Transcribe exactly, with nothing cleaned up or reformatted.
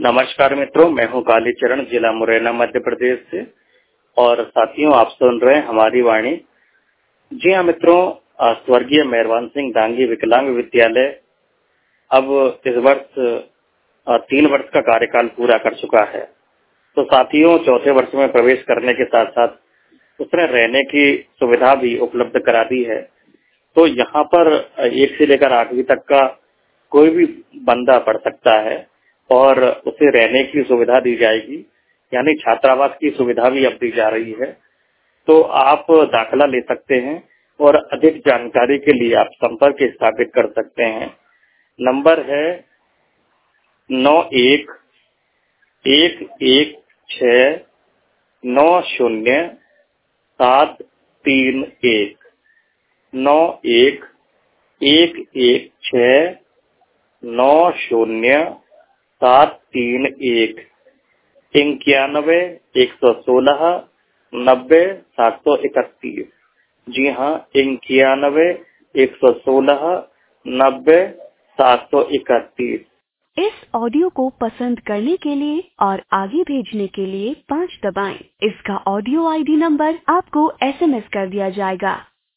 नमस्कार मित्रों, मैं हूं कालीचरण, जिला मुरैना, मध्य प्रदेश से। और साथियों, आप सुन रहे हैं हमारी वाणी। जी हाँ मित्रों, स्वर्गीय मेहरबान सिंह डांगी विकलांग विद्यालय अब इस वर्ष तीन वर्ष का कार्यकाल पूरा कर चुका है। तो साथियों, चौथे वर्ष में प्रवेश करने के साथ साथ उसने रहने की सुविधा भी उपलब्ध करा दी है। तो यहाँ पर एक से लेकर आठवीं तक का कोई भी बंदा पढ़ सकता है और उसे रहने की सुविधा दी जाएगी, यानी छात्रावास की सुविधा भी अब दी जा रही है। तो आप दाखिला ले सकते हैं और अधिक जानकारी के लिए आप संपर्क स्थापित कर सकते हैं। नंबर है नौ एक एक एक छः नौ शून्य सात तीन एक नौ एक एक एक छः नौ शून्य सात तीन एक इक्यानवे एक सौ सोलह नब्बे सात सौ इकतीस। जी हाँ, इक्यानवे एक सौ सोलह नब्बे सात सौ इकतीस। इस ऑडियो को पसंद करने के लिए और आगे भेजने के लिए पाँच दबाएं। इसका ऑडियो आईडी नंबर आपको एसएमएस कर दिया जाएगा।